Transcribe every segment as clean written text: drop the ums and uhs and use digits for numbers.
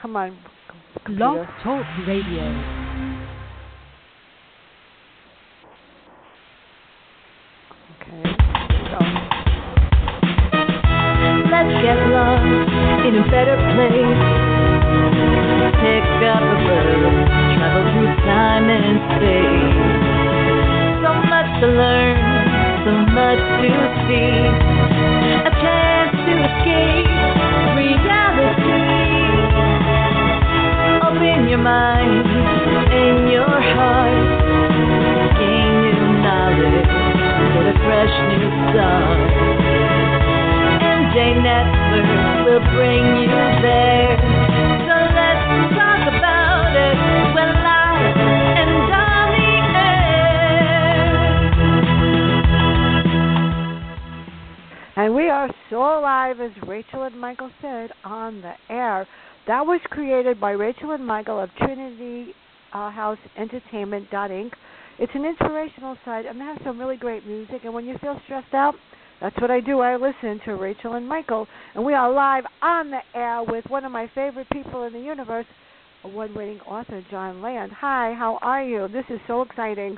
Come on, Blog computer. Talk Radio. Okay. So, Let's get lost in a better place. Pick up the road, travel through time and space. So much to learn, so much to see. A chance to escape reality. Open your mind and your heart. Gain new knowledge, get a fresh new start. MJ Network will bring you there. So let's talk about it. We're live and on the air. and we are so live, as Rachel and Michael said, on the air. That was created by Rachel and Michael of Trinity House Entertainment Inc. It's an inspirational site, and they have some really great music. And when you feel stressed out, that's what I do. I listen to Rachel and Michael, and we are live on the air with one of my favorite people in the universe, award-winning author John Land. Hi, how are you? This is so exciting.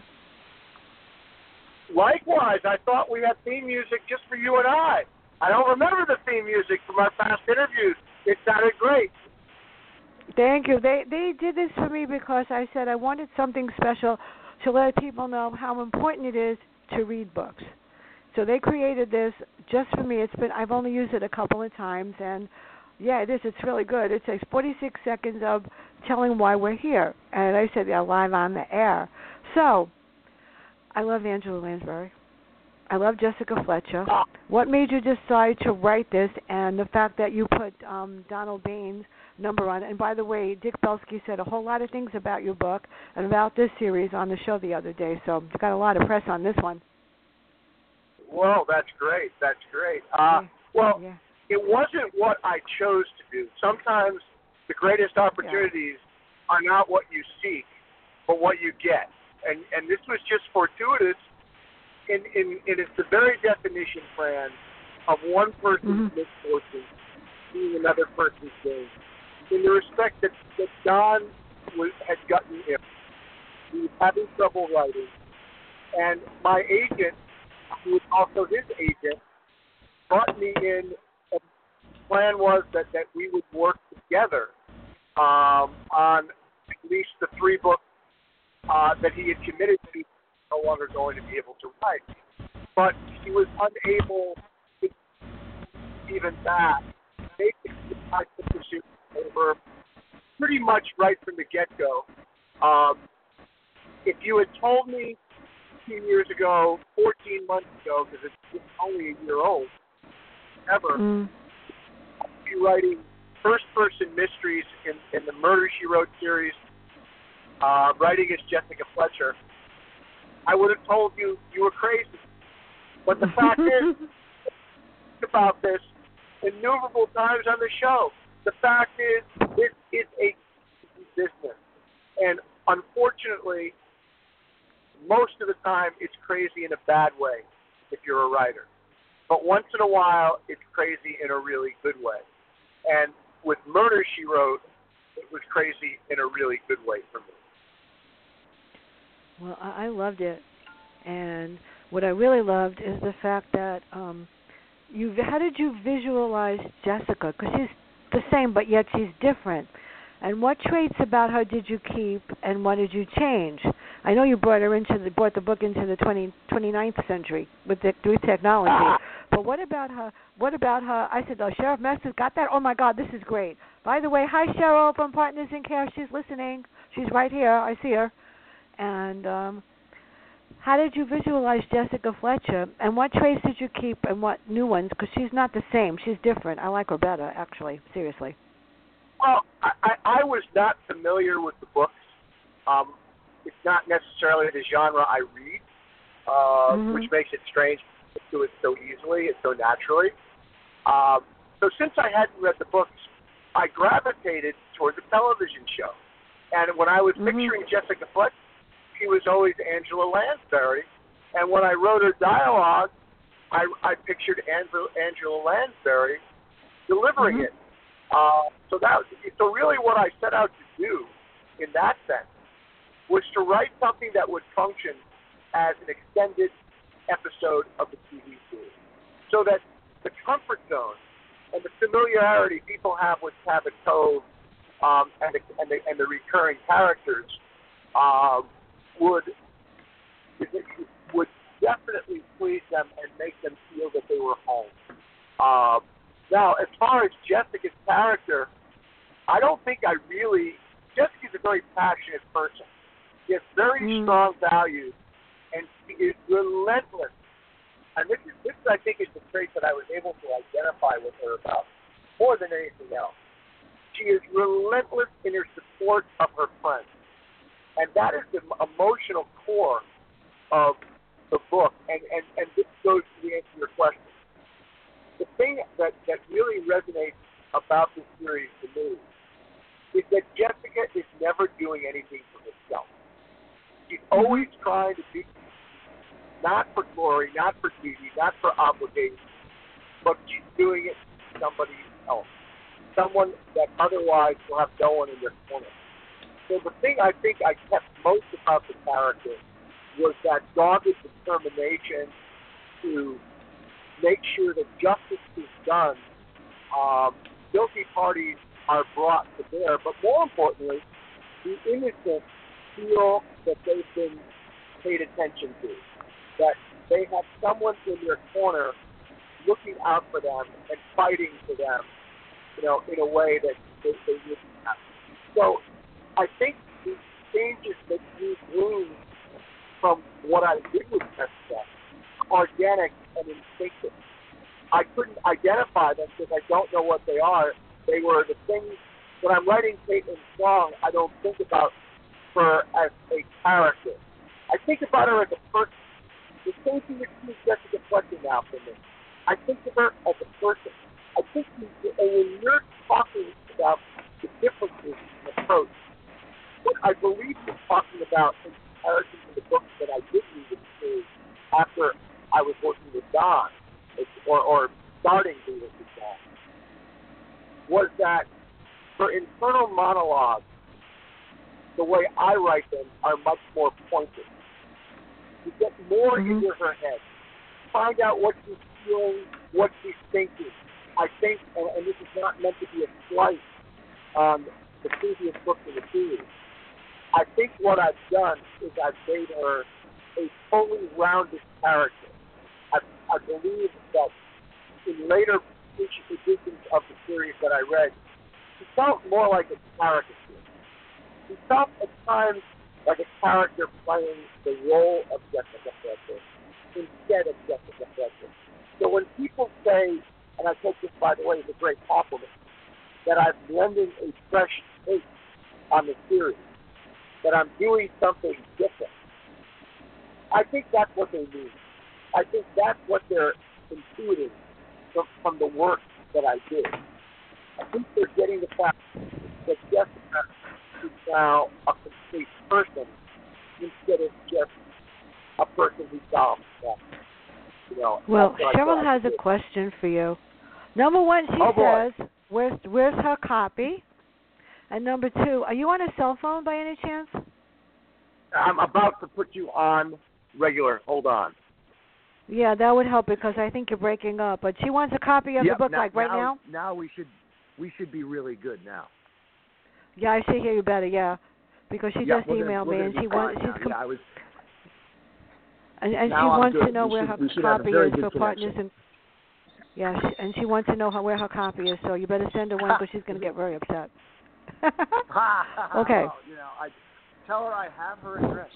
Likewise, I thought we had theme music just for you and I. I don't remember the theme music from our past interviews. It sounded great. Thank you. They did this for me because I said I wanted something special to let people know how important it is to read books. So they created this just for me. I've only used it a couple of times, and yeah, it is. It's really good. It takes 46 seconds of telling why we're here, and I said, yeah, live on the air. So I love Angela Lansbury. I love Jessica Fletcher. What made you decide to write this, and the fact that you put Donald Bain's number on it? And by the way, Dick Belsky said a whole lot of things about your book and about this series on the show the other day, so it's got a lot of press on this one. Well, that's great. That's great. It wasn't what I chose to do. Sometimes the greatest opportunities are not what you seek, but what you get. And this was just fortuitous in it's the very definition, Fran, of one person's misfortune being another person's gain. In the respect that Don had gotten ill. He was having trouble writing. And my agent, who was also his agent, brought me in. And the plan was that we would work together on at least the 3 books that he had committed to, no longer going to be able to write. But he was unable to even that. Basically, I took the shoot over pretty much right from the get-go. If you had told me 2 years ago, 14 months ago, because it's only a year old, ever, I'd be writing first-person mysteries in the Murder, She Wrote series, writing as Jessica Fletcher, I would have told you were crazy. But the fact is, about this innumerable times on the show, the fact is, this is a business. And unfortunately, most of the time, it's crazy in a bad way if you're a writer. But once in a while, it's crazy in a really good way. And with Murder, She Wrote, it was crazy in a really good way for me. Well, I loved it. And what I really loved is the fact that how did you visualize Jessica? Because she's the same, but yet she's different. And what traits about her did you keep, and what did you change? I know you brought the book into the 29th century with technology. But what about her? I said, oh, Sheriff Mess's got that? Oh, my God, this is great. By the way, hi, Cheryl from Partners in Care. She's listening. She's right here. I see her. And how did you visualize Jessica Fletcher, and what traits did you keep and what new ones? Because she's not the same. She's different. I like her better, actually, seriously. Well, I was not familiar with the books. It's not necessarily the genre I read, which makes it strange to do it so easily and so naturally. So since I hadn't read the books, I gravitated toward the television show. And when I was picturing Jessica Fletcher, she was always Angela Lansbury. And when I wrote her dialogue, I pictured Angela Lansbury delivering it. So really what I set out to do in that sense was to write something that would function as an extended episode of the TV series, so that the comfort zone and the familiarity people have with Cabot Cove and the recurring characters would definitely please them and make them feel that they were home. Now, as far as Jessica's character, I don't think Jessica's a very passionate person. She has very strong values, and she is relentless. And this I think, is the trait that I was able to identify with her about more than anything else. She is relentless in her support of her friends. And that is the emotional core of the book. And this goes to the answer to your question. The thing that really resonates about this series to me is that Jessica is never doing anything for herself. She's always trying to do, not for glory, not for duty, not for obligation, but she's doing it for somebody else, someone that otherwise will have no one in their corner. So the thing I think I kept most about the character was that dogged determination to make sure that justice is done. Guilty parties are brought to bear, but more importantly, the innocent feel that they've been paid attention to, that they have someone in their corner looking out for them and fighting for them, in a way that they wouldn't have. So I think the changes that you gleaned from what I did with Jessica are organic and instinctive. I couldn't identify them because I don't know what they are. They were the things, when I'm writing Caitlin's song, I don't think about her as a character. I think about her as a person. The same thing that she's Jessica Fletcher now for me. I think of her as a person. I think when you're talking about the differences in approach, what I believe you're talking about in comparison to the books that I did read in the series after I was working with Don, or starting to work with Don, was that her internal monologues, the way I write them, are much more pointed. You get more into her head. Find out what she's feeling, what she's thinking. I think, and this is not meant to be a slight on the previous books in the series, I think what I've done is I've made her a fully rounded character. I believe that in later editions of the series that I read, she felt more like a caricature. She felt at times like a character playing the role of Jessica Fletcher instead of Jessica Fletcher. So when people say, and I take this, by the way, as a great compliment, that I'm blending a fresh take on the series, that I'm doing something different, I think that's what they mean. I think that's what they're intuiting from the work that I did. I think they're getting the fact that Jessica is now a complete person instead of just a person who solves that. Well, Cheryl has a question for you. Number one, she says, where's her copy? And number two, are you on a cell phone by any chance? I'm about to put you on regular. Hold on. Yeah, that would help because I think you're breaking up. But she wants a copy of the book, right now? Now we should be really good now. Yeah, I should hear you better, yeah. Because she just emailed me and she wants and she wants to know where her copy is for partners and and she wants to know where her copy is, so you better send her one because she's going to get very upset. Okay. I tell her I have her address.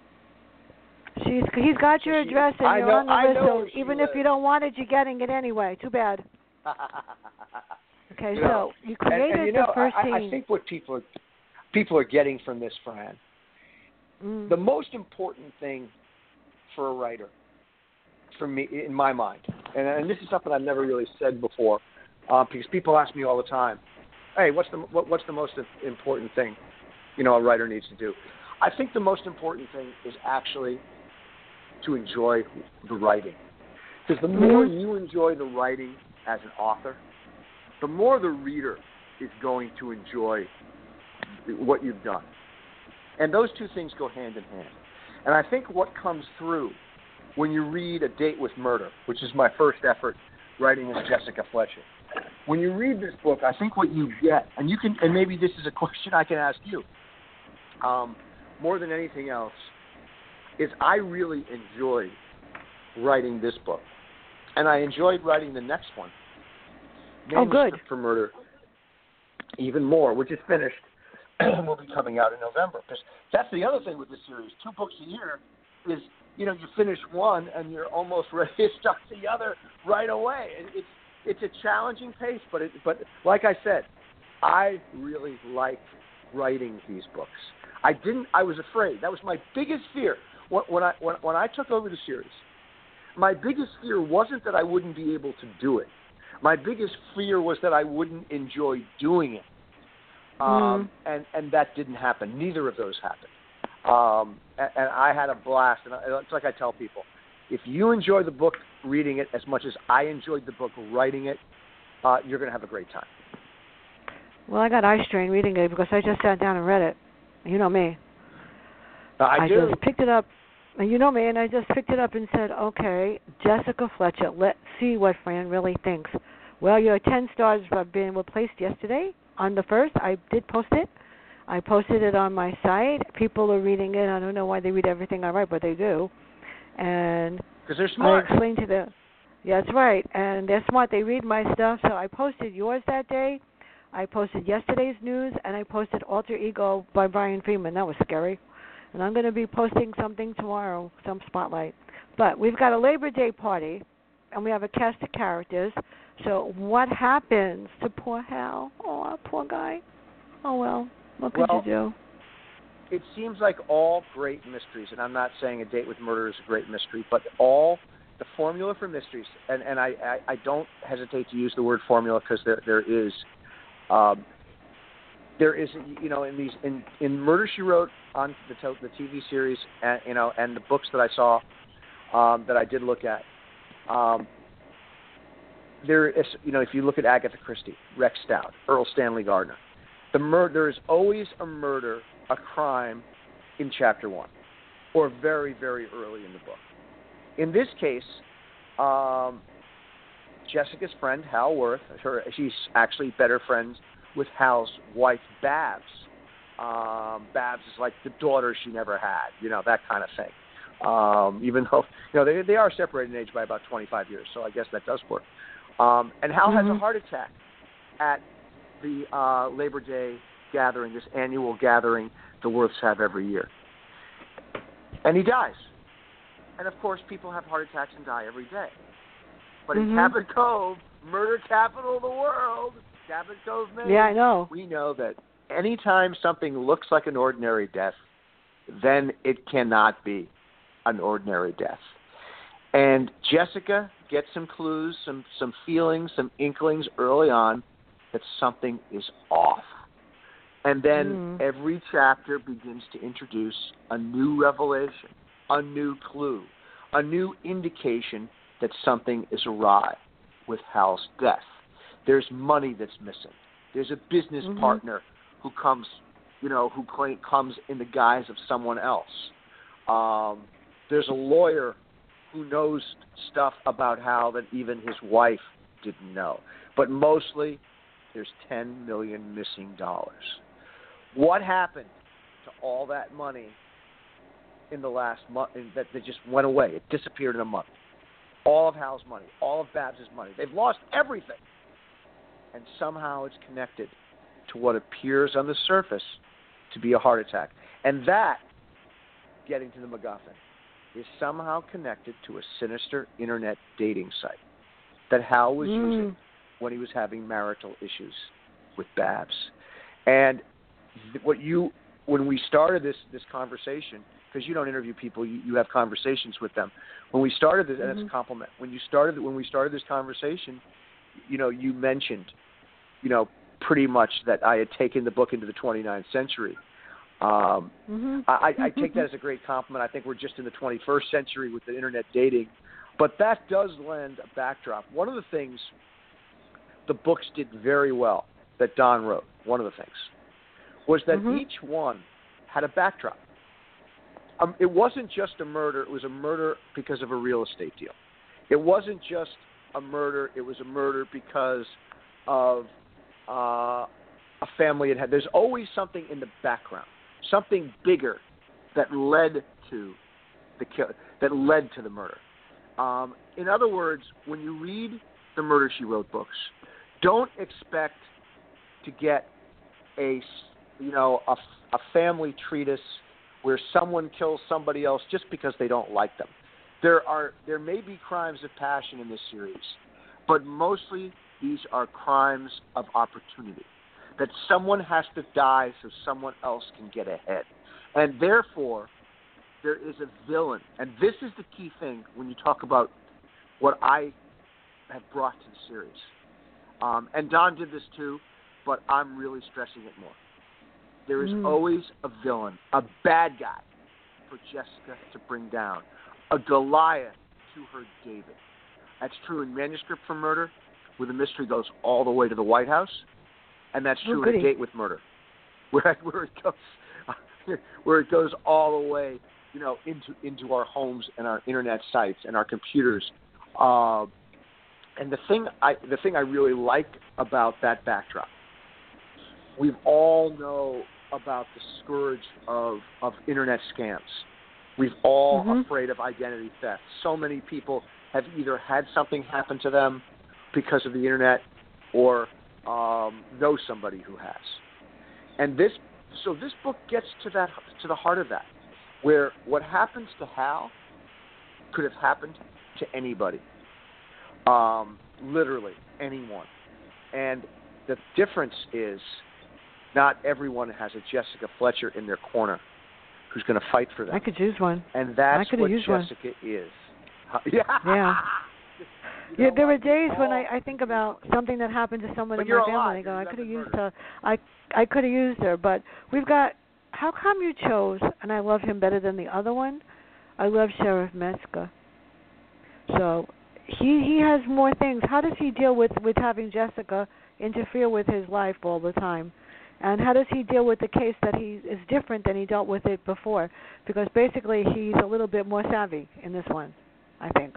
He's got your address and you're on the list, so even if you don't want it, you're getting it anyway. Too bad. Okay, so you created the first scene. I think what people are getting from this, Fran, the most important thing for a writer, for me, in my mind, and this is something I've never really said before, because people ask me all the time, hey, what's the most important thing, a writer needs to do? I think the most important thing is actually to enjoy the writing. Because the more you enjoy the writing as an author, the more the reader is going to enjoy what you've done. And those two things go hand in hand. And I think what comes through when you read A Date with Murder, which is my first effort writing as Jessica Fletcher, when you read this book, I think what you get, and maybe this is a question I can ask you, more than anything else, is I really enjoyed writing this book. And I enjoyed writing the next one, Manuscript for Murder, even more, which is finished. Will be coming out in November. Because that's the other thing with this series. 2 books a year is, you finish one and you're almost ready to start the other right away. It's a challenging pace, but like I said, I really like writing these books. I was afraid. That was my biggest fear. When I took over the series, my biggest fear wasn't that I wouldn't be able to do it. My biggest fear was that I wouldn't enjoy doing it. And that didn't happen. Neither of those happened. And I had a blast. And it's like I tell people, if you enjoy the book reading it as much as I enjoyed the book writing it, you're going to have a great time. Well, I got eye strain reading it because I just sat down and read it. You know me. I do. Just picked it up. You know me, and I just picked it up and said, okay, Jessica Fletcher, let's see what Fran really thinks. Well, your 10 stars have been replaced yesterday. On the 1st, I did post it. I posted it on my site. People are reading it. I don't know why they read everything I write, but they do. And because they're smart. I explained to them. Yeah, that's right. And they're smart. They read my stuff. So I posted yours that day. I posted yesterday's news, and I posted Alter Ego by Brian Freeman. That was scary. And I'm going to be posting something tomorrow, some spotlight. But we've got a Labor Day party, and we have a cast of characters. So what happens to poor Hal? Oh, poor guy. Oh, well, what could you do? It seems like all great mysteries, and I'm not saying A Date with Murder is a great mystery, but all the formula for mysteries, and I don't hesitate to use the word formula because there is, in Murder, She Wrote on the TV series, and the books that I saw that I did look at, there is, if you look at Agatha Christie, Rex Stout, Earl Stanley Gardner, there is always a murder, a crime in chapter 1, or very, very early in the book. In this case, Jessica's friend, Hal Worth, she's actually better friends with Hal's wife, Babs. Babs is like the daughter she never had, that kind of thing. Even though, they are separated in age by about 25 years, so I guess that does work. And Hal has a heart attack at the Labor Day gathering, this annual gathering the Worths have every year. And he dies. And, of course, people have heart attacks and die every day. But in Cabot Cove, murder capital of the world, Cabot Cove, Maine, yeah, I know. We know that anytime something looks like an ordinary death, then it cannot be an ordinary death. And Jessica gets some clues, some feelings, some inklings early on that something is off. And then every chapter begins to introduce a new revelation, a new clue, a new indication that something is awry with Hal's death. There's money that's missing. There's a business partner who comes, comes in the guise of someone else. There's a lawyer who knows stuff about Hal that even his wife didn't know. But mostly, there's $10 million missing dollars. What happened to all that money in the last month that just went away? It disappeared in a month. All of Hal's money, all of Babs' money. They've lost everything. And somehow it's connected to what appears on the surface to be a heart attack. And that, getting to the MacGuffin, is somehow connected to a sinister internet dating site that Hal was using when he was having marital issues with Babs. And when we started this conversation, because you don't interview people, you have conversations with them. When we started this, and it's a compliment. When we started this conversation, you mentioned, pretty much that I had taken the book into the 29th century. I take that as a great compliment. I think we're just in the 21st century with the internet dating, but that does lend a backdrop. One of the things the books did very well that Don wrote, one of the things, was that each one had a backdrop. It wasn't just a murder. It was a murder because of a real estate deal. It wasn't just a murder. It was a murder because of a family it had. There's always something in the background, something bigger that led to the murder. In other words, when you read the Murder, She Wrote books, don't expect to get a family treatise where someone kills somebody else just because they don't like them. There may be crimes of passion in this series, but mostly these are crimes of opportunity, that someone has to die so someone else can get ahead. And therefore, there is a villain. And this is the key thing when you talk about what I have brought to the series. And Don did this too, but I'm really stressing it more. There is always a villain, a bad guy for Jessica to bring down, a Goliath to her David. That's true in Manuscript for Murder, where the mystery goes all the way to the White House, and that's true in A Date with Murder, where it goes all the way, into our homes and our internet sites and our computers. And the thing I really like about that backdrop, we all know about the scourge of internet scams. We've all afraid of identity theft. So many people have either had something happen to them because of the internet or know somebody who has. And this book gets to the heart of that, where what happens to Hal could have happened to anybody, literally anyone. And the difference is not everyone has a Jessica Fletcher in their corner who's going to fight for them. I could use one. And that's what Jessica is. Yeah. Yeah, there were days when I think about something that happened to someone in my family. And I go, I could have used her. I could have used her, but we've got. How come you chose? And I love him better than the other one. I love Sheriff Metzger. So he has more things. How does he deal with having Jessica interfere with his life all the time? And how does he deal with the case that he is different than he dealt with it before? Because basically he's a little bit more savvy in this one, I think.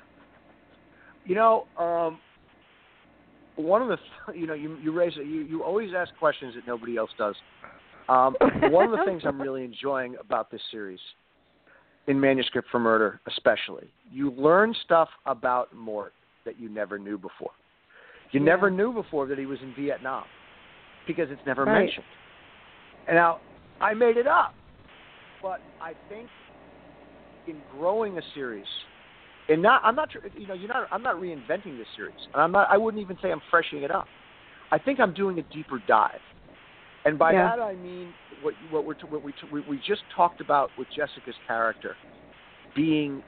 One of the, you raise it. You always ask questions that nobody else does. One of the things I'm really enjoying about this series, in Manuscript for Murder especially, you learn stuff about Mort that you never knew before. You never knew before that he was in Vietnam, because it's never mentioned. And now, I made it up, but I think in growing a series, and I'm not reinventing this series, and I wouldn't even say I'm freshening it up. I think I'm doing a deeper dive, and by that I mean what we just talked about with Jessica's character being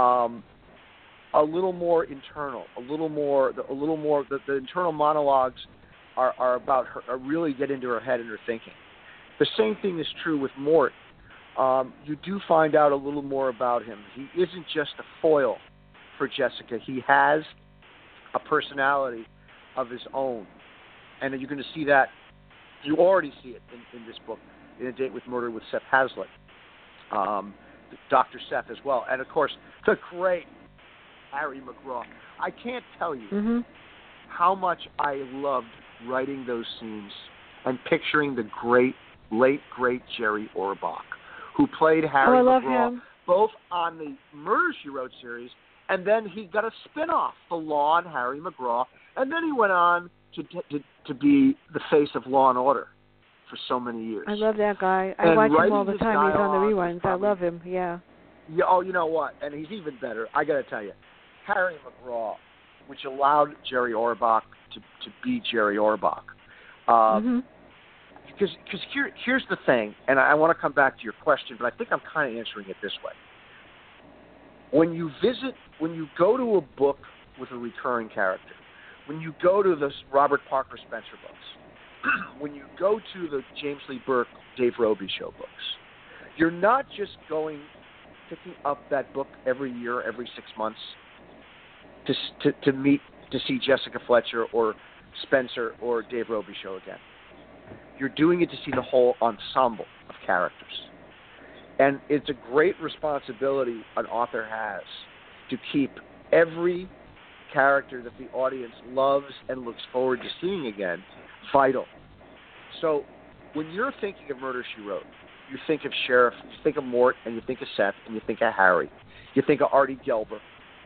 a little more internal, a little more. The internal monologues are about her, really get into her head and her thinking. The same thing is true with Mort. You do find out a little more about him. He isn't just a foil for Jessica. He has a personality of his own. And you're going to see that. You already see it in this book, in A Date with Murder with Seth Hazlitt, Dr. Seth as well. And, of course, the great Harry McGraw. I can't tell you how much I loved writing those scenes and picturing the late great Jerry Orbach, who played Harry McGraw, both on the Murder, She Wrote series, and then he got a spin-off, The Law and Harry McGraw, and then he went on to be the face of Law and Order for so many years. I love that guy. I watch him all the time. He's on the reruns. I love him, yeah. Oh, you know what? And he's even better. I got to tell you, Harry McGraw, which allowed Jerry Orbach to be Jerry Orbach. Because here's the thing, and I want to come back to your question, but I think I'm kind of answering it this way. When you go to a book with a recurring character, when you go to the Robert Parker Spencer books, when you go to the James Lee Burke, Dave Roby show books, you're not just picking up that book every year, every 6 months to see Jessica Fletcher or Spencer or Dave Roby show again. You're doing it to see the whole ensemble of characters. And it's a great responsibility an author has to keep every character that the audience loves and looks forward to seeing again vital. So when you're thinking of Murder, She Wrote, you think of Sheriff, you think of Mort, and you think of Seth, and you think of Harry. You think of Artie Gelber.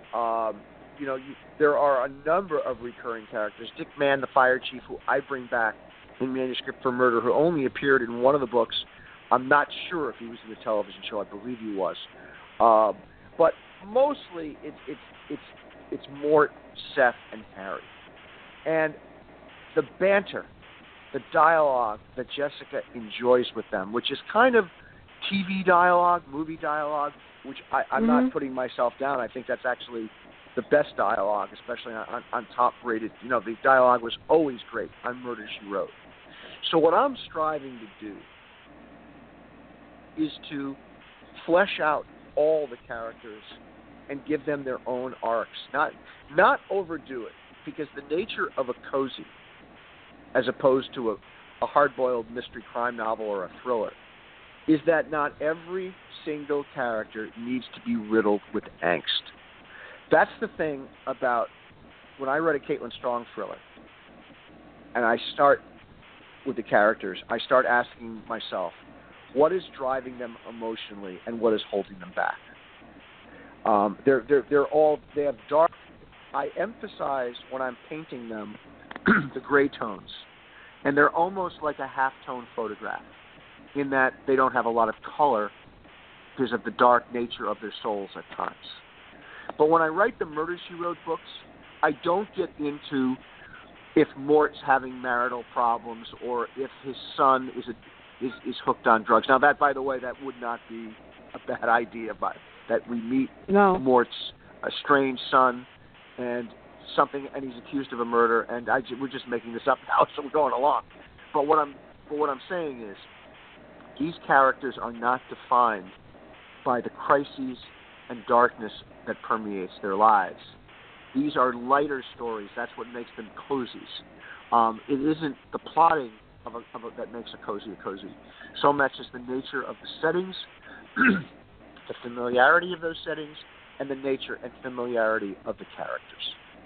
There are a number of recurring characters. Dick Mann, the fire chief, who I bring back in Manuscript for Murder, who only appeared in one of the books. I'm not sure if he was in the television show. I believe he was. But mostly it's Mort, Seth, and Harry. And the banter, the dialogue that Jessica enjoys with them, which is kind of TV dialogue, movie dialogue, which I'm not putting myself down. I think that's actually the best dialogue, especially on top-rated. The dialogue was always great on Murder, She Wrote. So what I'm striving to do is to flesh out all the characters and give them their own arcs, not overdo it, because the nature of a cozy, as opposed to a hard-boiled mystery crime novel or a thriller, is that not every single character needs to be riddled with angst. That's the thing about when I read a Caitlin Strong thriller, and I start with the characters, I start asking myself, what is driving them emotionally and what is holding them back? They have dark. I emphasize when I'm painting them the gray tones, and they're almost like a half-tone photograph in that they don't have a lot of color because of the dark nature of their souls at times. But when I write the Murder, She Wrote books, I don't get into if Mort's having marital problems or if his son is hooked on drugs. Now, that, by the way, that would not be a bad idea, but that we meet Mort's estranged son and he's accused of a murder, and we're just making this up now, so we're going along. But what I'm saying is, these characters are not defined by the crises and darkness that permeates their lives. These are lighter stories. That's what makes them cozies. It isn't the plotting that makes a cozy. So much as the nature of the settings, the familiarity of those settings, and the nature and familiarity of the characters.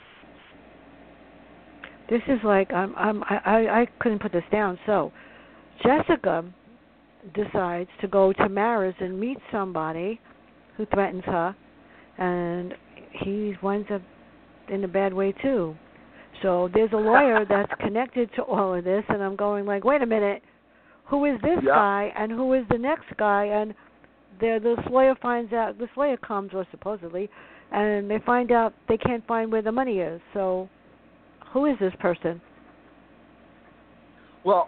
This is like I couldn't put this down. So Jessica decides to go to Maris and meet somebody who threatens her, and he winds up in a bad way too. So there's a lawyer that's connected to all of this, and I'm going like, wait a minute, who is this guy and who is the next guy? And this lawyer comes, or supposedly, and they find out they can't find where the money is. So who is this person? Well,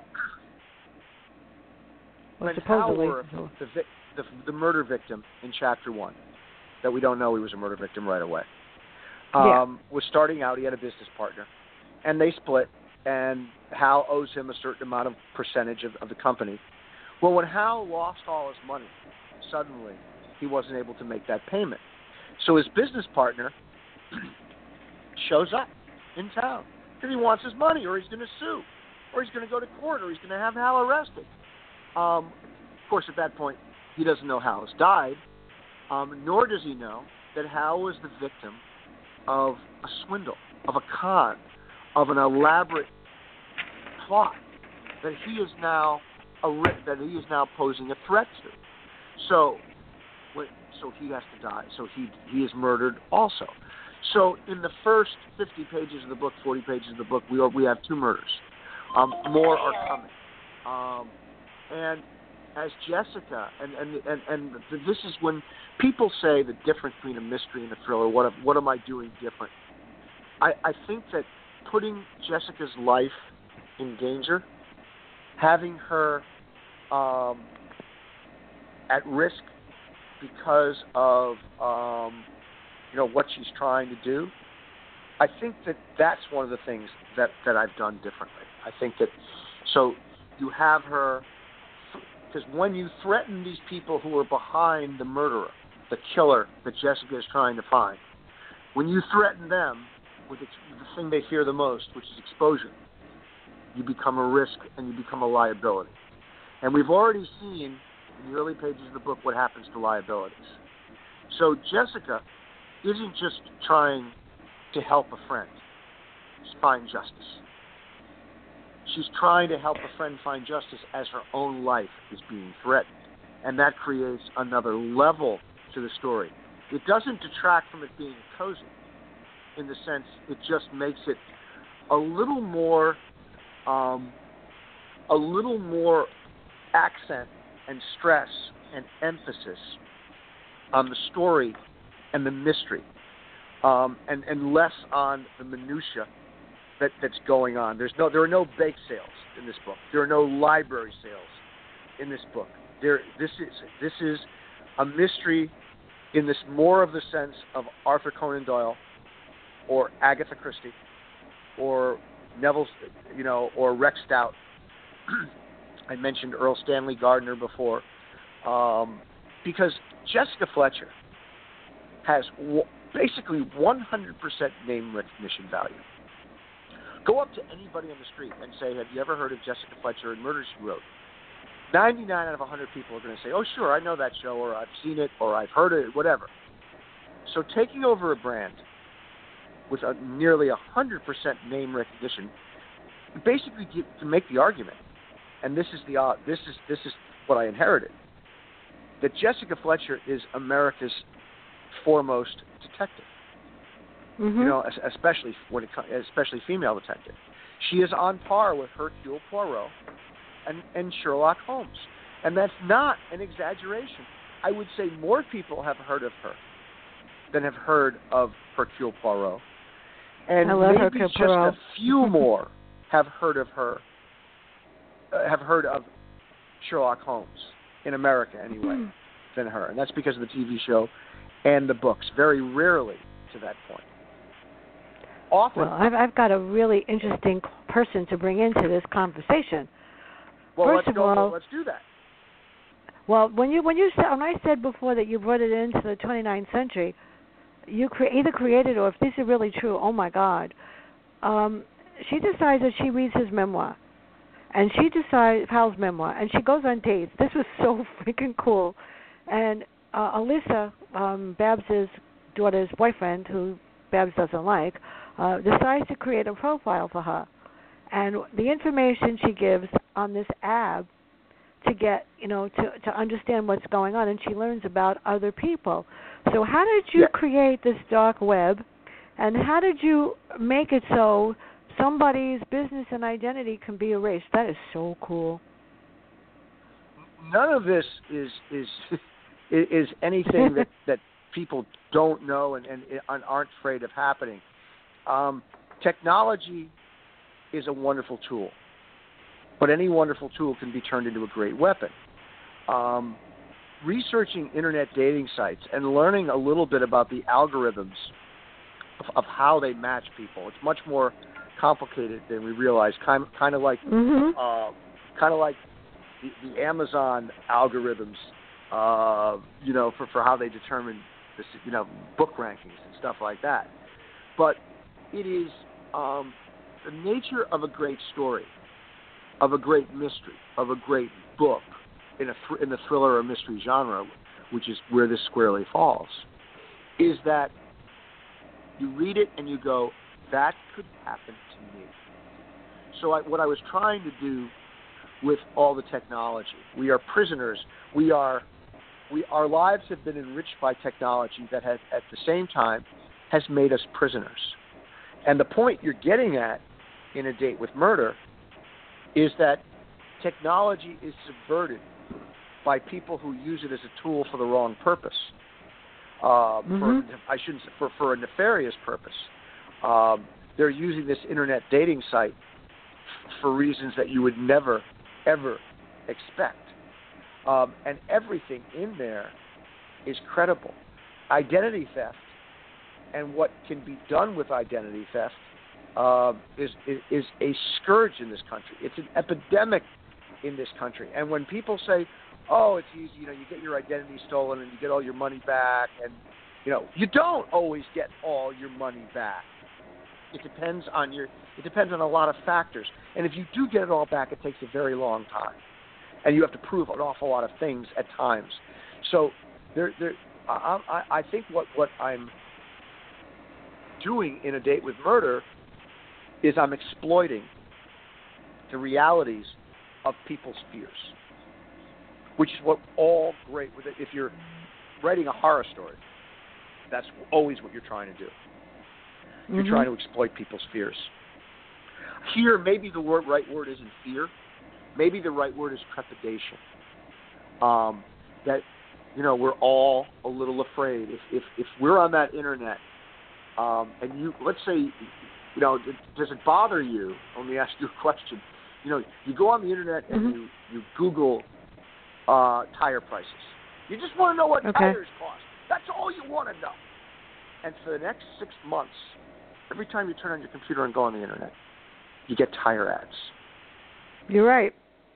supposedly Howard, the murder victim in Chapter 1, that we don't know he was a murder victim right away, was starting out. He had a business partner, and they split, and Hal owes him a certain amount of percentage of the company. Well, when Hal lost all his money, suddenly he wasn't able to make that payment. So his business partner shows up in town because he wants his money, or he's going to sue, or he's going to go to court, or he's going to have Hal arrested. Of course, at that point, he doesn't know Hal has died, nor does he know that Hal was the victim of a swindle, of a con, of an elaborate plot that he is now posing a threat to. So he has to die. So he is murdered also. So in the first 50 pages of the book, 40 pages of the book, we have two murders. More are coming. And as Jessica, and this is when people say the difference between a mystery and a thriller, what am I doing different? I think that putting Jessica's life in danger, having her at risk because of what she's trying to do, I think that's one of the things that I've done differently. I think that so you have her, because when you threaten these people who are behind the murderer, the killer that Jessica is trying to find, when you threaten them with the thing they fear the most, which is exposure, you become a risk and you become a liability. And we've already seen in the early pages of the book what happens to liabilities. So Jessica isn't just trying to help a friend find justice. She's trying to help a friend find justice as her own life is being threatened. And that creates another level to the story. It doesn't detract from it being cozy, in the sense it just makes it a little more accent and stress and emphasis on the story and the mystery, and less on the minutia that's going on. There are no bake sales in this book. There are no library sales in this book. This is a mystery in this more of the sense of Arthur Conan Doyle or Agatha Christie or Neville, or Rex Stout. I mentioned Earl Stanley Gardner before, because Jessica Fletcher has basically 100% name recognition value. Go up to anybody on the street and say, have you ever heard of Jessica Fletcher and Murder, She Wrote? 99 out of 100 people are going to say, oh, sure, I know that show, or I've seen it, or I've heard it, whatever. So taking over a brand with a nearly 100% name recognition, basically to make the argument, and this is what I inherited, that Jessica Fletcher is America's foremost detective. Mm-hmm. Especially female detective. She is on par with Hercule Poirot and Sherlock Holmes, and that's not an exaggeration. I would say more people have heard of her than have heard of Hercule Poirot, and maybe just a few more have heard of her. Have heard of Sherlock Holmes in America anyway than her, and that's because of the TV show and the books. Very rarely to that point. Often, well, I've got a really interesting person to bring into this conversation. Well, let's do that. Well, when I said before that you brought it into the 29th century, you either created, or if these are really true, oh my God, she decides that she reads his memoir, and she decides Hal's memoir, and she goes on dates. This was so freaking cool, and Alyssa, Babs's daughter's boyfriend, who Babs doesn't like, decides to create a profile for her. And the information she gives on this ab to get, to understand what's going on, and she learns about other people. So how did you create this dark web, and how did you make it so somebody's business and identity can be erased? That is so cool. None of this is anything that people don't know and aren't afraid of happening. Technology is a wonderful tool, but any wonderful tool can be turned into a great weapon. Researching internet dating sites and learning a little bit about the algorithms of how they match people, it's much more complicated than we realize. Kind of like the Amazon algorithms, for how they determine this, book rankings and stuff like that. But it is the nature of a great story, of a great mystery, of a great book in the thriller or mystery genre, which is where this squarely falls, is that you read it and you go, that could happen to me. So what I was trying to do with all the technology, we are prisoners. Our lives have been enriched by technology that has, at the same time, has made us prisoners. And the point you're getting at in A Date with Murder is that technology is subverted by people who use it as a tool for the wrong purpose. For a nefarious purpose. They're using this internet dating site for reasons that you would never, ever expect. And everything in there is credible. Identity theft and what can be done with identity theft is a scourge in this country. It's an epidemic in this country. And when people say, oh, it's easy, you get your identity stolen and you get all your money back, and you don't always get all your money back. It depends on a lot of factors. And if you do get it all back, it takes a very long time. And you have to prove an awful lot of things at times. So I think what I'm doing in A Date with Murder is I'm exploiting the realities of people's fears, which is what all great with it. If you're writing a horror story, that's always what you're trying to do. You're trying to exploit people's fears. Here, maybe the right word isn't fear. Maybe the right word is trepidation. That, we're all a little afraid. If we're on that internet, and you, let's say, does it bother you? Let me ask you a question. You go on the internet and you Google tire prices. You just want to know what tires cost. That's all you want to know. And for the next 6 months, every time you turn on your computer and go on the internet, you get tire ads. You're right.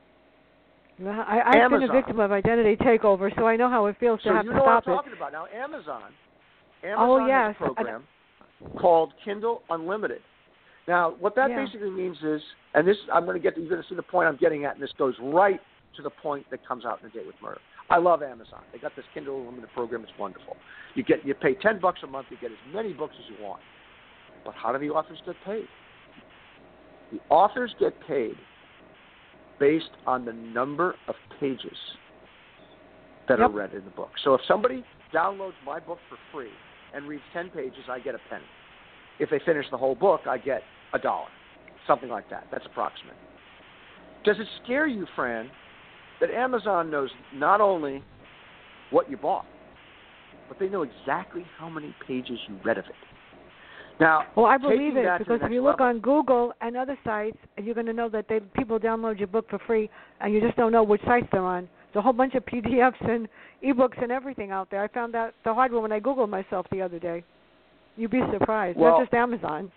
I've been a victim of identity takeover, so I know how it feels to have to stop it. So you know what I'm talking about. Now, Amazon has a program called Kindle Unlimited. Now, what that basically means is, and this you're going to see the point I'm getting at, and this goes right to the point that comes out in A Date with Murder. I love Amazon. They got this Kindle Unlimited program. It's wonderful. You pay $10 a month. You get as many books as you want. But how do the authors get paid? The authors get paid based on the number of pages that are read in the book. So if somebody downloads my book for free and reads 10 pages, I get a penny. If they finish the whole book, I get $1. Something like that. That's approximate. Does it scare you, Fran, that Amazon knows not only what you bought, but they know exactly how many pages you read of it? Now, well, I believe it, because if you look on Google and other sites, you're going to know that people download your book for free, and you just don't know which sites they're on. There's a whole bunch of PDFs and ebooks and everything out there. I found out the hard way when I Googled myself the other day. You'd be surprised. Well, not just Amazon.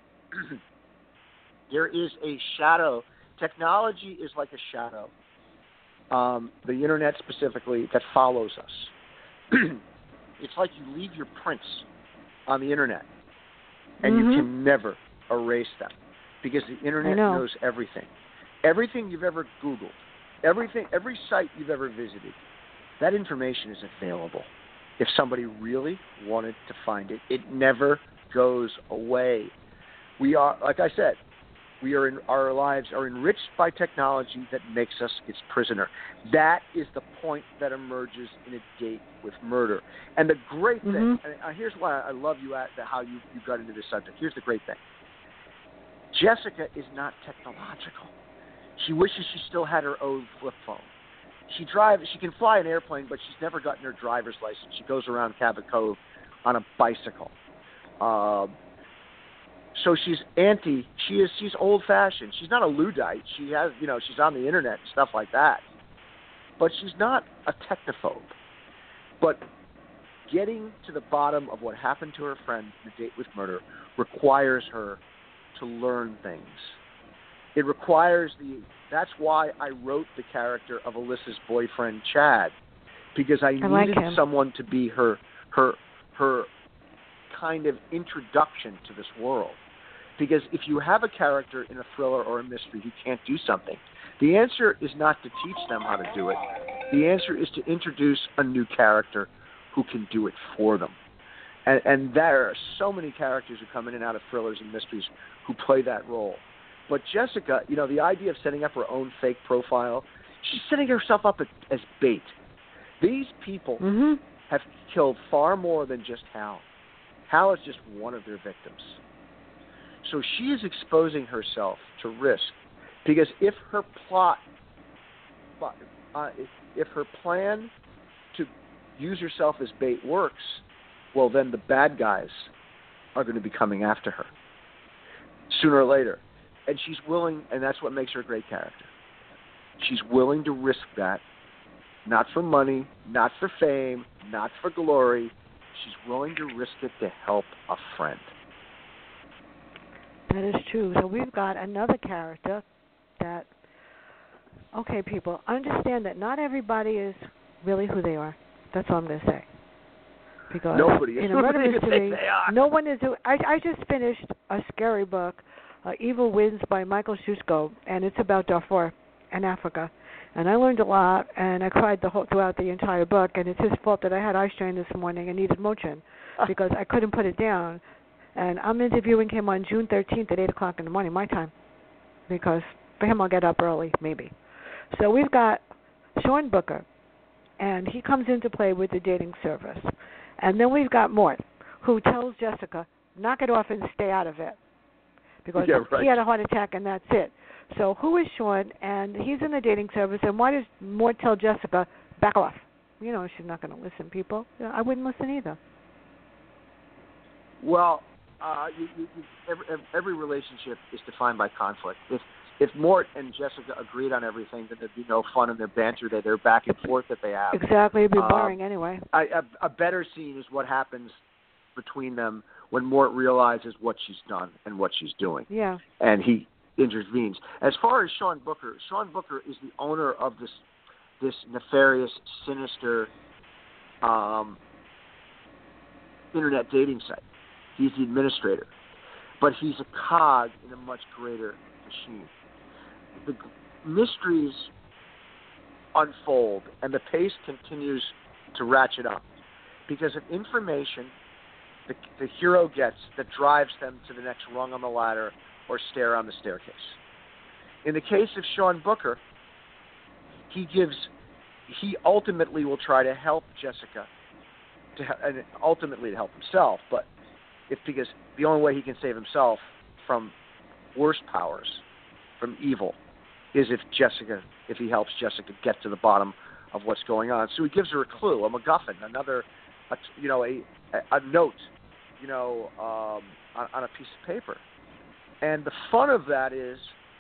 There is a shadow. Technology is like a shadow. The Internet specifically, that follows us. It's like you leave your prints on the Internet, and you can never erase them, because the Internet knows everything. Everything you've ever Googled, every site you've ever visited, that information is available. If somebody really wanted to find it, it never goes away. We are, like I said, our lives are enriched by technology that makes us its prisoner. That is the point that emerges in A Date with Murder. And the great thing, and here's why I love you at how you got into this subject. Here's the great thing. Jessica is not technological. She wishes she still had her old flip phone. She can fly an airplane, but she's never gotten her driver's license. She goes around Cabot Cove on a bicycle. So she's she's old-fashioned. She's not a Luddite. She has, she's on the internet and stuff like that. But she's not a technophobe. But getting to the bottom of what happened to her friend in A Date with Murder requires her to learn things. It requires that's why I wrote the character of Alyssa's boyfriend, Chad, because I needed someone to be her kind of introduction to this world. Because if you have a character in a thriller or a mystery who can't do something, the answer is not to teach them how to do it. The answer is to introduce a new character who can do it for them. And there are so many characters who come in and out of thrillers and mysteries who play that role. But Jessica, the idea of setting up her own fake profile, she's setting herself up as bait. These people have killed far more than just Hal. Hal is just one of their victims. So she is exposing herself to risk, because if her plan to use herself as bait works, well, then the bad guys are going to be coming after her sooner or later. And she's willing, and that's what makes her a great character. She's willing to risk that, not for money, not for fame, not for glory. She's willing to risk it to help a friend. That is true. So we've got another character that, okay, people, understand that not everybody is really who they are. That's all I'm going to say. Because nobody is. in a murder mystery, they are. no one is. I just finished a scary book, Evil Winds by Michael Shusko, and it's about Darfur and Africa. And I learned a lot, and I cried throughout the entire book. And it's his fault that I had eye strain this morning and needed Motrin because I couldn't put it down. And I'm interviewing him on June 13th at 8 o'clock in the morning, my time, because for him I'll get up early, maybe. So we've got Sean Booker, and he comes into play with the dating service. And then we've got Mort, who tells Jessica, knock it off and stay out of it. Because he had a heart attack and that's it. So who is Sean? And he's in the dating service. And why does Mort tell Jessica, back off? You know, she's not going to listen, people. I wouldn't listen either. Well, every relationship is defined by conflict. If Mort and Jessica agreed on everything, then there'd be no fun in their banter, their back and forth that they have. Exactly. It'd be boring anyway. A better scene is what happens between them when Mort realizes what she's done and what she's doing. Yeah. And he intervenes. As far as Sean Booker is the owner of this nefarious, sinister internet dating site. He's the administrator. But he's a cog in a much greater machine. The mysteries unfold, and the pace continues to ratchet up because of information the hero gets that drives them to the next rung on the ladder or stair on the staircase. In the case of Sean Booker, he ultimately will try to help Jessica, and ultimately to help himself, but because the only way he can save himself from worse powers, from evil, is if he helps Jessica get to the bottom of what's going on. So he gives her a clue, a MacGuffin, a note, on a piece of paper. And the fun of that is,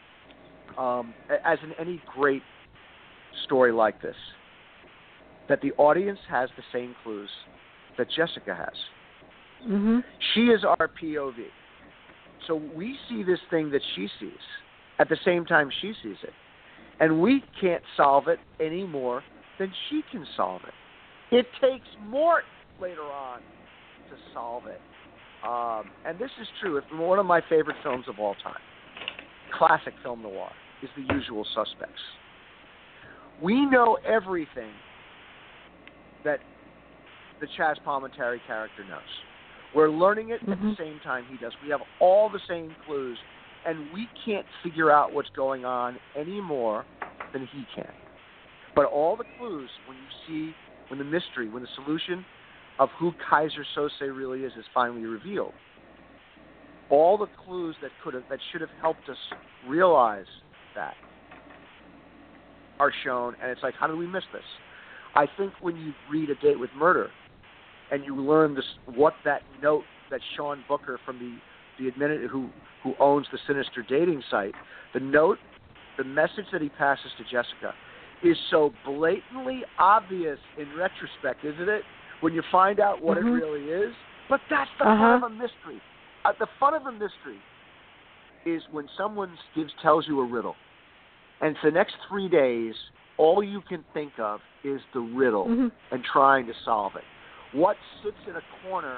as in any great story like this, that the audience has the same clues that Jessica has. Mm-hmm. She is our POV. So we see this thing that she sees at the same time she sees it. And we can't solve it any more than she can solve it. It takes Mort later on to solve it. And this is true. It's one of my favorite films of all time. Classic film noir is The Usual Suspects. We know everything that the Chaz Palminteri character knows. We're learning it at the same time he does. We have all the same clues, and we can't figure out what's going on any more than he can. But all the clues, when the mystery, when the solution of who Kaiser Sose really is finally revealed, all the clues that should have helped us realize that are shown, and it's like, how did we miss this? I think when you read A Date with Murder, and you learn what that note that Sean Booker from who owns the sinister dating site, the message that he passes to Jessica is so blatantly obvious in retrospect, isn't it? When you find out what it really is. But that's the fun of a mystery. The fun of a mystery is when someone tells you a riddle, and for the next 3 days, all you can think of is the riddle and trying to solve it. What sits in a corner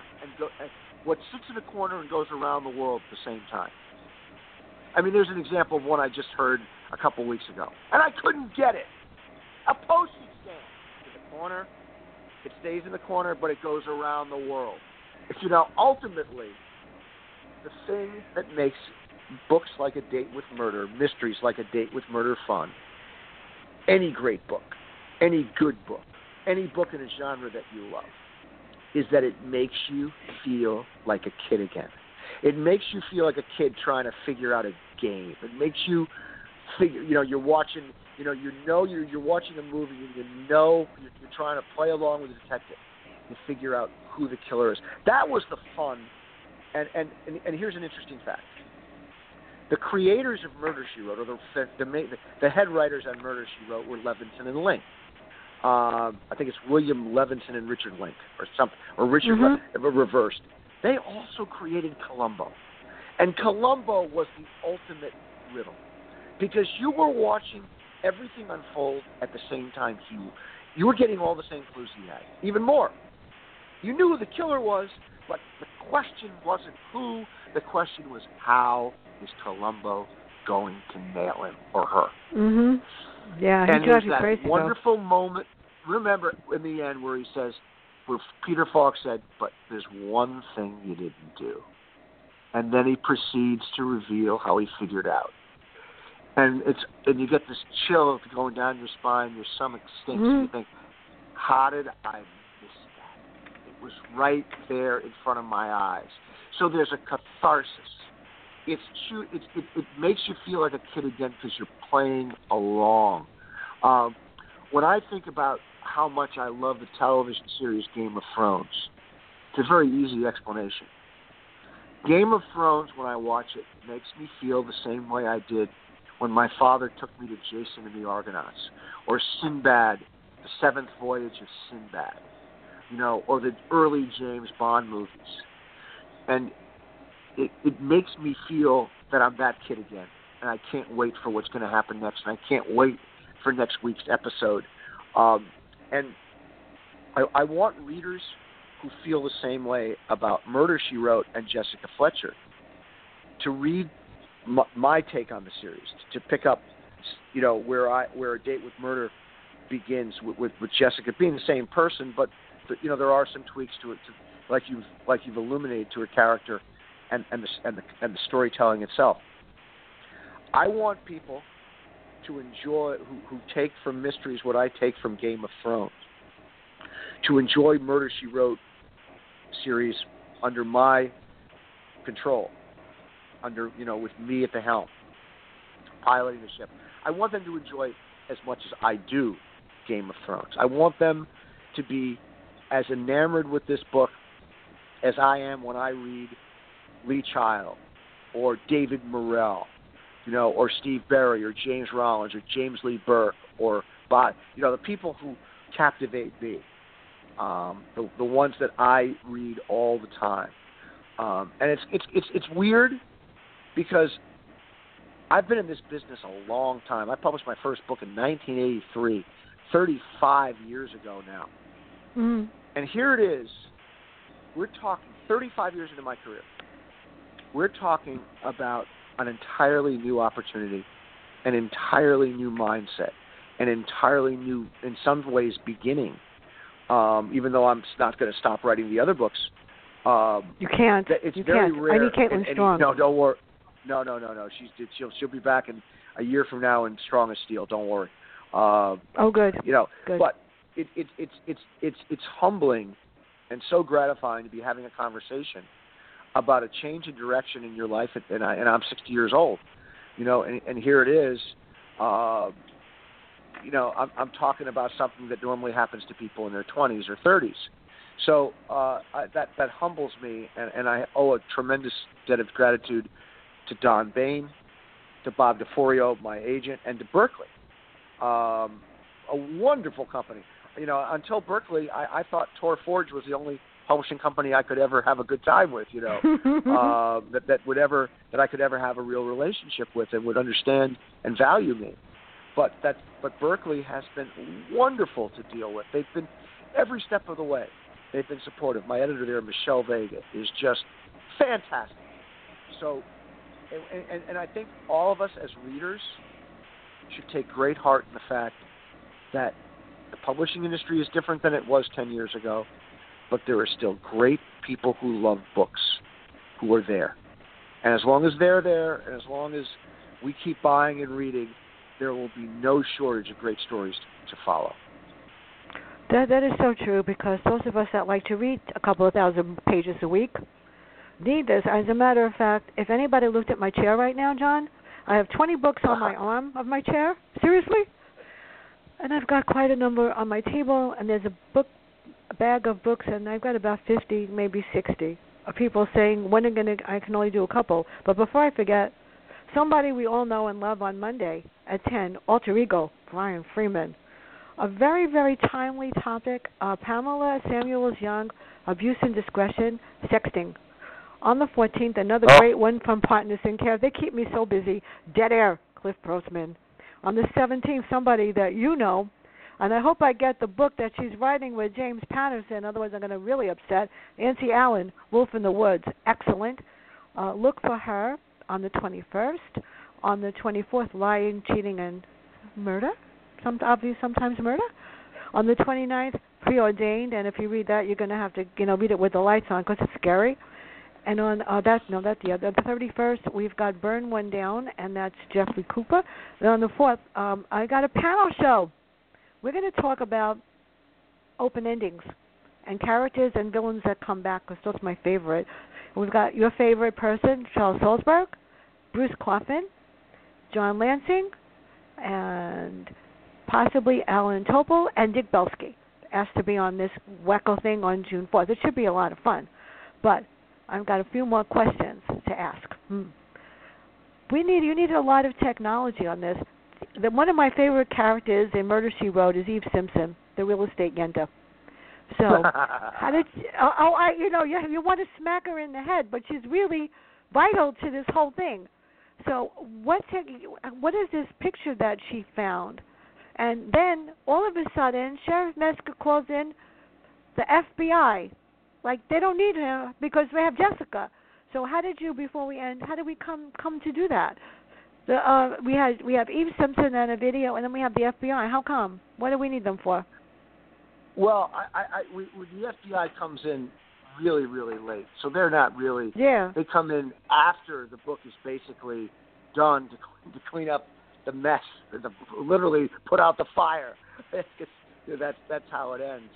and goes around the world at the same time. I mean, there's an example of one I just heard a couple weeks ago, and I couldn't get it. A postage stamp in the corner, it stays in the corner, but it goes around the world. Ultimately, the thing that makes books like A Date with Murder, mysteries like A Date with Murder fun, any great book, any good book, any book in a genre that you love, is that it makes you feel like a kid again. It makes you feel like a kid trying to figure out a game. It makes you figure, you're watching, you're watching a movie and you're trying to play along with the detective and figure out who the killer is. That was the fun. And here's an interesting fact. The creators of Murder, She Wrote, or the head writers on Murder, She Wrote, were Levinson and Link. I think it's William Levinson and Richard Link, or something, or Richard reversed. They also created Columbo, and Columbo was the ultimate riddle because you were watching everything unfold at the same time. You were getting all the same clues he had, even more. You knew who the killer was, but the question wasn't who. The question was how is Columbo going to nail him or her? Mhm. Yeah, he and drives there's you that crazy. wonderful moment. Remember in the end where he says, where Peter Falk said, "But there's one thing you didn't do," and then he proceeds to reveal how he figured out. And you get this chill going down your spine, your stomach stinks, and you think, how did I miss that? It was right there in front of my eyes. So there's a catharsis. It makes you feel like a kid again because you're playing along. When I think about how much I love the television series Game of Thrones, it's a very easy explanation. Game of Thrones, when I watch it, makes me feel the same way I did when my father took me to Jason and the Argonauts, or Sinbad, the Seventh Voyage of Sinbad, or the early James Bond movies. And it makes me feel that I'm that kid again, and I can't wait for what's going to happen next, and I can't wait for next week's episode. And I want readers who feel the same way about Murder, She Wrote and Jessica Fletcher to read my take on the series, to pick up, where A Date with Murder begins with Jessica being the same person, but there are some tweaks to it, like you've illuminated, to her character and the storytelling itself. I want people to enjoy who take from mysteries what I take from Game of Thrones, to enjoy Murder, She Wrote series under my control. With me at the helm, piloting the ship. I want them to enjoy as much as I do Game of Thrones. I want them to be as enamored with this book as I am when I read Lee Child or David Morrell, or Steve Berry or James Rollins or James Lee Burke or Bob, the people who captivate me, the ones that I read all the time. And it's weird, because I've been in this business a long time. I published my first book in 1983, 35 years ago now. Mm. And here it is. We're talking 35 years into my career. We're talking about an entirely new opportunity, an entirely new mindset, an entirely new, in some ways, beginning. Even though I'm not going to stop writing the other books. You can't. It's you very can't. rare. I need Caitlin Strong. No, don't worry. No. She'll be back in a year from now and strong as steel. Don't worry. Good. Good. But it's humbling and so gratifying to be having a conversation about a change in direction in your life. And I'm 60 years old. And here it is. I'm talking about something that normally happens to people in their 20s or 30s. So that humbles me, and I owe a tremendous debt of gratitude to Don Bain, to Bob DeForio, my agent, and to Berkley, a wonderful company. Until Berkley, I thought Tor Forge was the only publishing company I could ever have a good time with. That I could ever have a real relationship with and would understand and value me. But Berkley has been wonderful to deal with. They've been every step of the way. They've been supportive. My editor there, Michelle Vega, is just fantastic. So, and I think all of us as readers should take great heart in the fact that the publishing industry is different than it was 10 years ago, but there are still great people who love books who are there. And as long as they're there, and as long as we keep buying and reading, there will be no shortage of great stories to follow. That is so true, because those of us that like to read a couple of thousand pages a week need this. As a matter of fact, if anybody looked at my chair right now, John, I have 20 books on my arm of my chair. Seriously? And I've got quite a number on my table, and there's a bag of books, and I've got about 50, maybe 60 of people saying, when I can only do a couple. But before I forget, somebody we all know and love on Monday at 10, Alter Ego, Brian Freeman. A very, very timely topic. Pamela Samuels-Young, Abuse and Discretion, Sexting. On the 14th, another great one from Partners in Care. They keep me so busy. Dead Air, Cliff Brosman. On the 17th, somebody that you know, And I hope I get the book that she's writing with James Patterson. Otherwise, I'm going to really upset. Nancy Allen, Wolf in the Woods, excellent. Look for her on the 21st. On the 24th, Lying, Cheating, and Murder. Sometimes Murder. On the 29th, Preordained. And if you read that, you're going to have to, read it with the lights on because it's scary. And on the 31st, we've got Burn One Down, and that's Jeffrey Cooper. And on the 4th, I got a panel show. We're going to talk about open endings and characters and villains that come back, because that's my favorite. We've got your favorite person, Charles Salzberg, Bruce Coffin, John Lansing, and possibly Alan Topol, and Dick Belsky asked to be on this Wacko thing on June 4th. It should be a lot of fun. But I've got a few more questions to ask. You need a lot of technology on this. One of my favorite characters in Murder, She Wrote is Eve Simpson, the real estate yenta. So, how did you want to smack her in the head, but she's really vital to this whole thing. So, what is this picture that she found? And then all of a sudden, Sheriff Metzger calls in the FBI. Like, they don't need her because we have Jessica. So how did you, before we end, how did we come to do that? We have Eve Simpson and a video, and then we have the FBI. How come? What do we need them for? Well, the FBI comes in really, really late, so they're not really. Yeah. They come in after the book is basically done to clean up the mess, literally put out the fire. That's how it ends.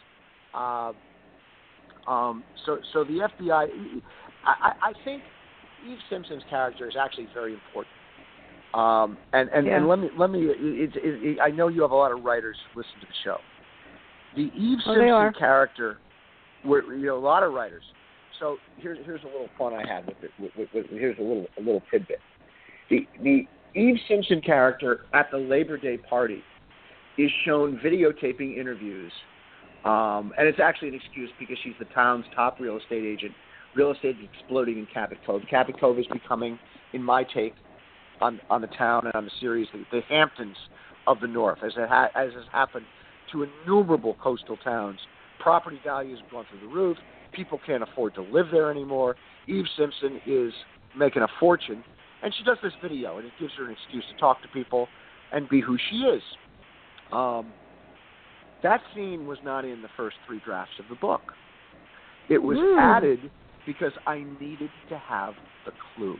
So the FBI, I think Eve Simpson's character is actually very important. And let me. I know you have a lot of writers who listen to the show. The Eve Simpson character, a lot of writers. So here's a little fun I had with it. Here's a little tidbit. The Eve Simpson character at the Labor Day party is shown videotaping interviews. And it's actually an excuse because she's the town's top real estate agent. Real estate is exploding in Cabot Cove. Cabot Cove is becoming, in my take on the town and on the series, the Hamptons of the North, as has happened to innumerable coastal towns. Property values have gone through the roof. People can't afford to live there anymore. Eve Simpson is making a fortune, and she does this video, and it gives her an excuse to talk to people and be who she is. That scene was not in the first 3 drafts of the book. It was added because I needed to have the clue.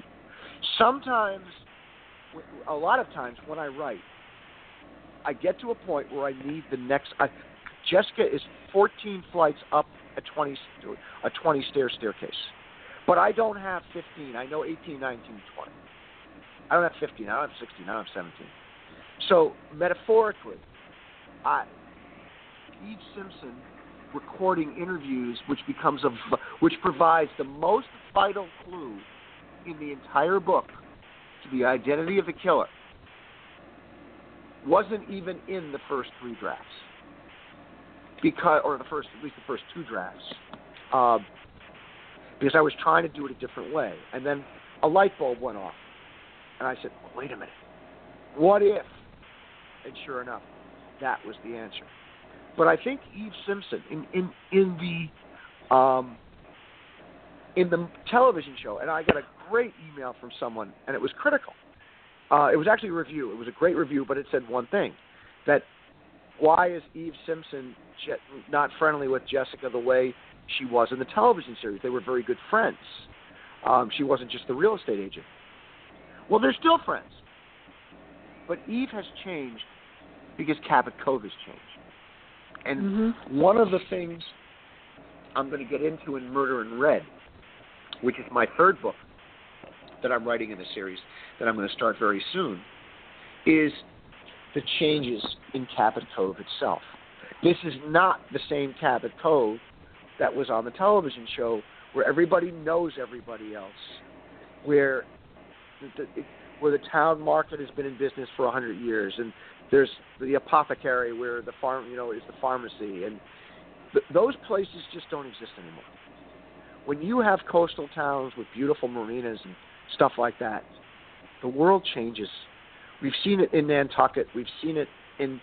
A lot of times when I write, I get to a point where I need the next. Jessica is 14 flights up a 20-stair staircase. But I don't have 15. I know 18, 19, 20. I don't have 15. I don't have 16. I don't have 17. So, metaphorically, Eve Simpson recording interviews, which provides the most vital clue in the entire book to the identity of the killer, wasn't even in the first 3 drafts, at least the first 2 drafts, because I was trying to do it a different way. And then a light bulb went off, and I said, "Wait a minute, what if?" And sure enough, that was the answer. But I think Eve Simpson in the television show, and I got a great email from someone, and it was critical. It was actually a review. It was a great review, but it said one thing, that why is Eve Simpson not friendly with Jessica the way she was in the television series? They were very good friends. She wasn't just the real estate agent. Well, they're still friends. But Eve has changed because Cabot Cove has changed. And one of the things I'm going to get into in Murder in Red, which is my 3rd book that I'm writing in the series that I'm going to start very soon, is the changes in Cabot Cove itself. This is not the same Cabot Cove that was on the television show where everybody knows everybody else, where the town market has been in business for 100 years, and there's the apothecary where the farm, is the pharmacy, and those places just don't exist anymore. When you have coastal towns with beautiful marinas and stuff like that, the world changes. We've seen it in Nantucket. We've seen it in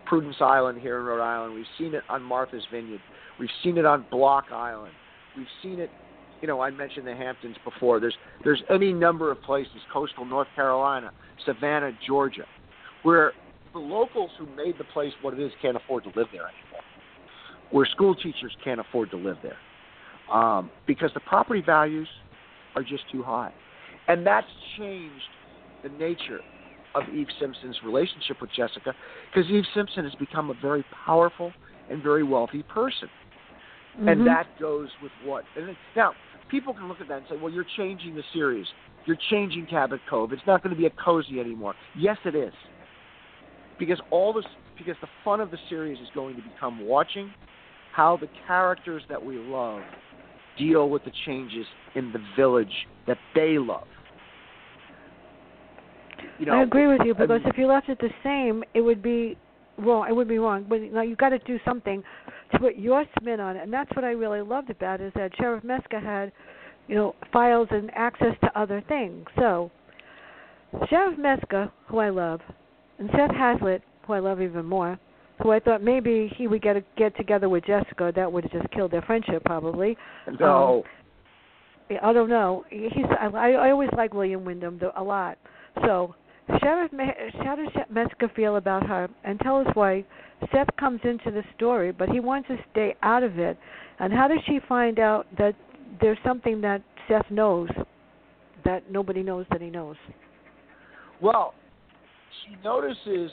Prudence Island here in Rhode Island. We've seen it on Martha's Vineyard. We've seen it on Block Island. We've seen it, I mentioned the Hamptons before. There's any number of places, coastal North Carolina, Savannah, Georgia, where the locals who made the place what it is can't afford to live there anymore, where school teachers can't afford to live there because the property values are just too high. And that's changed the nature of Eve Simpson's relationship with Jessica, because Eve Simpson has become a very powerful and very wealthy person. Mm-hmm. And that goes with what? Now, people can look at that and say, well, you're changing the series. You're changing Cabot Cove. It's not going to be a cozy anymore. Yes, it is. Because the fun of the series is going to become watching how the characters that we love deal with the changes in the village that they love. I agree with you, because if you left it the same, it would be wrong. It would be wrong. But you've got to do something to put your spin on it, and that's what I really loved about it, is that Sheriff Meska had, files and access to other things. So Sheriff Meska, who I love, and Seth Hazlitt, who I love even more, who I thought maybe he would get together with Jessica. That would have just killed their friendship, probably. No. I don't know. I always like William Wyndham a lot. So, how does Meska feel about her? And tell us why Seth comes into the story, but he wants to stay out of it. And how does she find out that there's something that Seth knows that nobody knows that he knows? Well, she notices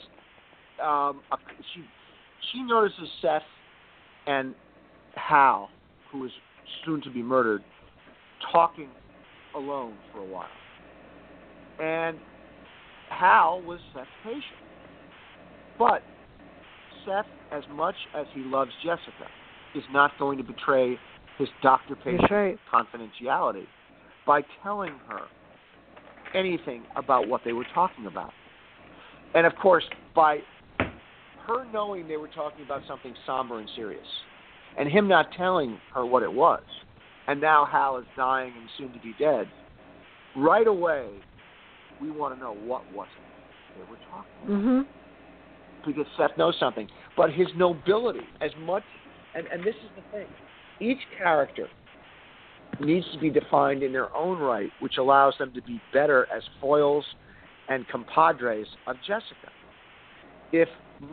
she notices Seth and Hal, who is soon to be murdered, talking alone for a while. And Hal was Seth's patient. But Seth, as much as he loves Jessica, is not going to betray his doctor-patient confidentiality by telling her anything about what they were talking about. And, of course, by her knowing they were talking about something somber and serious, and him not telling her what it was, and now Hal is dying and soon to be dead, right away we want to know what was it they were talking about. Mm-hmm. Because Seth knows something. But his nobility, as much, and this is the thing, each character needs to be defined in their own right, which allows them to be better as foils and compadres of Jessica. If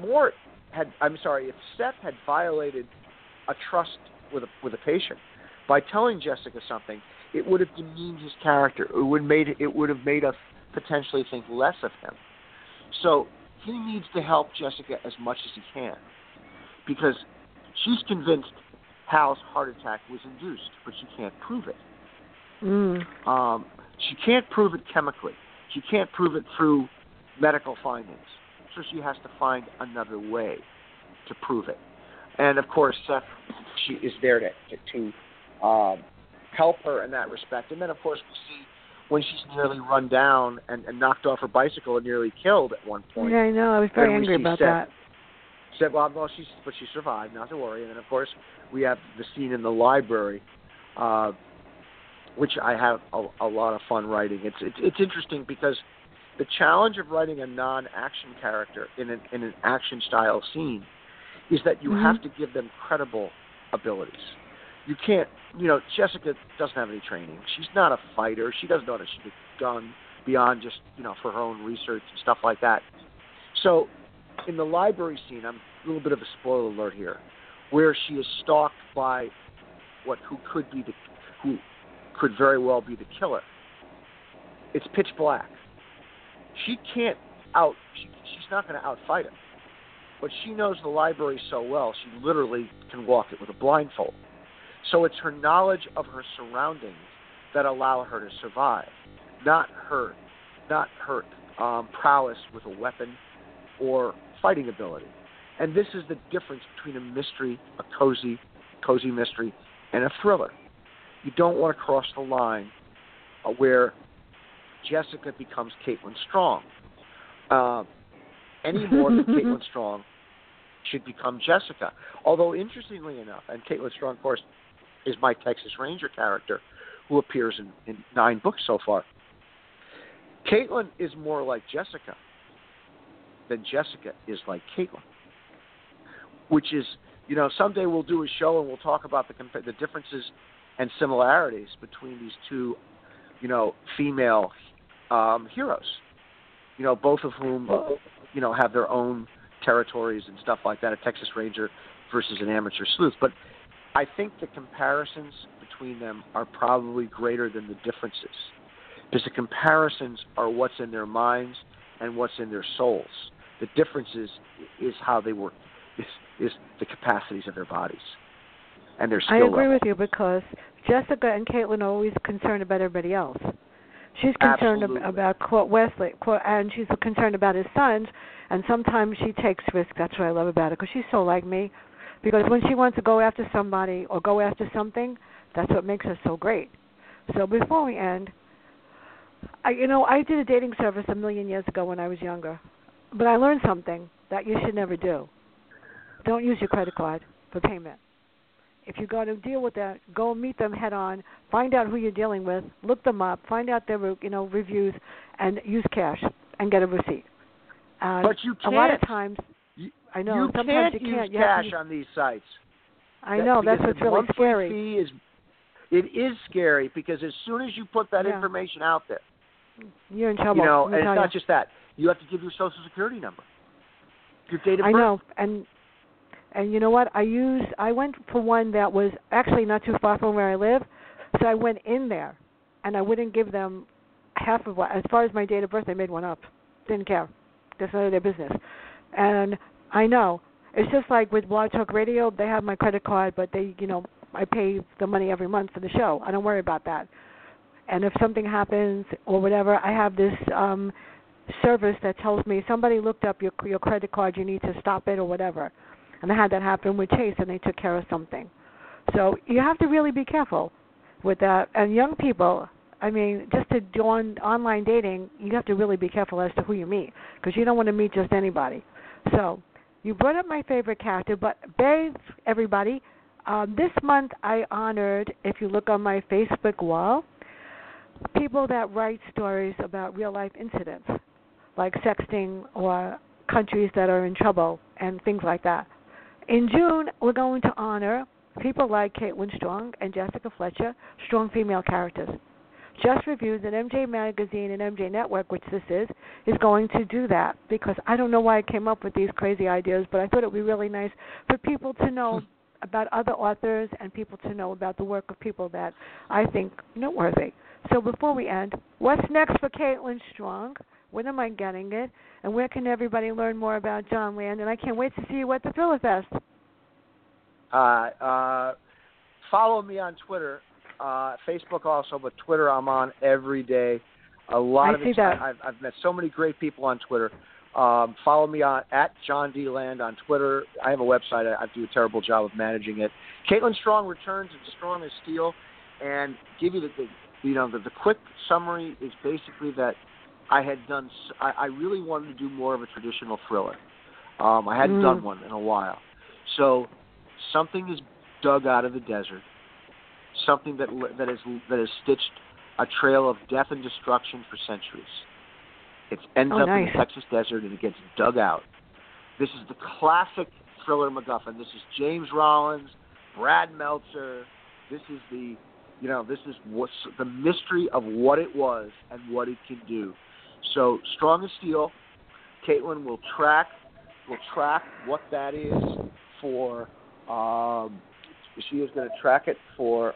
Seth had violated a trust with a patient by telling Jessica something, it would have demeaned his character. It would have made us potentially think less of him. So he needs to help Jessica as much as he can, because she's convinced Hal's heart attack was induced, but she can't prove it. She can't prove it chemically. She can't prove it through medical findings. So she has to find another way to prove it. And, of course, Seth, she is there to help her in that respect. And then, of course, we see when she's nearly run down and knocked off her bicycle and nearly killed at one point. Yeah, I know. I was very angry about that. Said, well, she survived, not to worry. And then, of course, we have the scene in the library, which I have a lot of fun writing. It's interesting because the challenge of writing a non-action character in an action-style scene is that you have to give them credible abilities. You can't, Jessica doesn't have any training. She's not a fighter. She doesn't know how to shoot a gun beyond just, for her own research and stuff like that. So in the library scene, I'm a little bit of a spoiler alert here, where she is stalked by who could very well be the killer. It's pitch black. She's not going to outfight him. But she knows the library so well, she literally can walk it with a blindfold. So it's her knowledge of her surroundings that allow her to survive, not her prowess with a weapon or fighting ability. And this is the difference between a mystery, a cozy mystery, and a thriller. You don't want to cross the line where Jessica becomes Caitlin Strong. Any more than Caitlin Strong should become Jessica. Although, interestingly enough, and Caitlin Strong, of course, is my Texas Ranger character who appears in 9 books so far. Caitlin is more like Jessica than Jessica is like Caitlin. which is, someday we'll do a show and we'll talk about the differences and similarities between these two, female heroes, both of whom, have their own territories and stuff like that, a Texas Ranger versus an amateur sleuth. But I think the comparisons between them are probably greater than the differences, because the comparisons are what's in their minds and what's in their souls. The differences is how they work, is the capacities of their bodies and their skill level. I agree with you, because Jessica and Caitlin are always concerned about everybody else. She's concerned about Wesley, and she's concerned about his sons, and sometimes she takes risks. That's what I love about it, because she's so like me. Because when she wants to go after somebody or go after something, that's what makes her so great. So before we end, I did a dating service a million years ago when I was younger, but I learned something that you should never do. Don't use your credit card for payment. If you're going to deal with that, go meet them head on, find out who you're dealing with, look them up, find out their reviews, and use cash and get a receipt. But you can't. A lot of times, I know. You sometimes can't you can't use cash on these sites. I know, that's what's really scary. It is scary, because as soon as you put that information out there, you're in trouble. And it's not just that. You have to give your Social Security number, your date of birth. I know, and you know what? I went for one that was actually not too far from where I live, so I went in there, and I wouldn't give them half of what. As far as my date of birth, they made one up. Didn't care. That's none of their business. And I know. It's just like with Blog Talk Radio, they have my credit card, but they, I pay the money every month for the show. I don't worry about that. And if something happens or whatever, I have this service that tells me somebody looked up your credit card, you need to stop it or whatever. And I had that happen with Chase, and they took care of something. So you have to really be careful with that. And young people, just to do online dating, you have to really be careful as to who you meet, because you don't want to meet just anybody. So you brought up my favorite character, but everybody, this month I honored, if you look on my Facebook wall, people that write stories about real-life incidents, like sexting or countries that are in trouble and things like that. In June, we're going to honor people like Caitlin Strong and Jessica Fletcher, strong female characters. Just Reviews and MJ Magazine and MJ Network, which this is going to do that, because I don't know why I came up with these crazy ideas, but I thought it would be really nice for people to know about other authors and people to know about the work of people that I think noteworthy. So before we end, what's next for Caitlin Strong? When am I getting it? And where can everybody learn more about John Land? And I can't wait to see you at the Thriller Fest. Follow me on Twitter. Facebook also, but Twitter I'm on every day. I've met so many great people on Twitter. Follow me at John D. Land on Twitter. I have a website. I do a terrible job of managing it. Caitlin Strong returns and Strong as Steel, and give you the quick summary is basically that I really wanted to do more of a traditional thriller. I hadn't done one in a while, so something is dug out of the desert. Something that has stitched a trail of death and destruction for centuries. It ends up in the Texas desert, and it gets dug out. This is the classic thriller MacGuffin. This is James Rollins, Brad Meltzer. This is what's the mystery of what it was and what it can do. So Strong as Steel, Caitlin will track what that is for. She is going to track it for,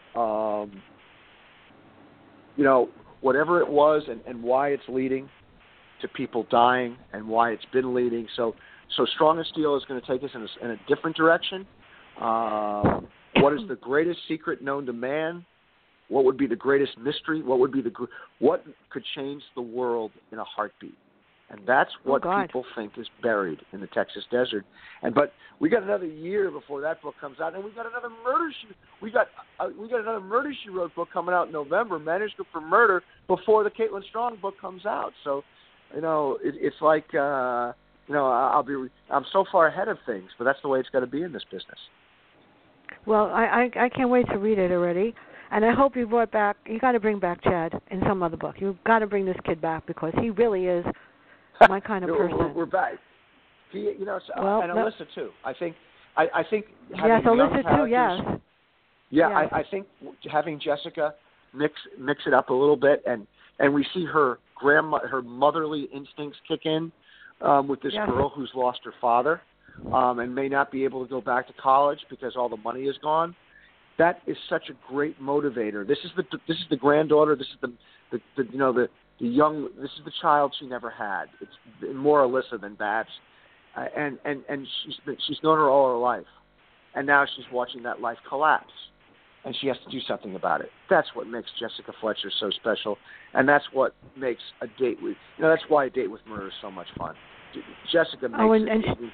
whatever it was and why it's leading to people dying and why it's been leading. So Strong as Steel is going to take us in a different direction. What is the greatest secret known to man? What would be the greatest mystery? What could change the world in a heartbeat? And that's what people think is buried in the Texas desert. But we got another year before that book comes out, and we got another another Murder She Wrote book coming out in November, Manuscript for Murder, before the Caitlin Strong book comes out. So, it's like I'm so far ahead of things, but that's the way it's got to be in this business. Well, I can't wait to read it already. And I hope you got to bring back Chad in some other book. You've got to bring this kid back, because he really is my kind of person. We're back. And Alyssa too. I think I think having yes, young Alyssa characters, too. Yes. Yeah, yes. I think having Jessica mix it up a little bit, and we see her motherly instincts kick in with this yes. girl who's lost her father and may not be able to go back to college because all the money is gone. That is such a great motivator. This is the granddaughter. This is the young. This is the child she never had. It's more Alyssa than Babs, and she's known her all her life, and now she's watching that life collapse, and she has to do something about it. That's what makes Jessica Fletcher so special, and that's what makes a date with that's why A Date with Murder is so much fun. Jessica makes it.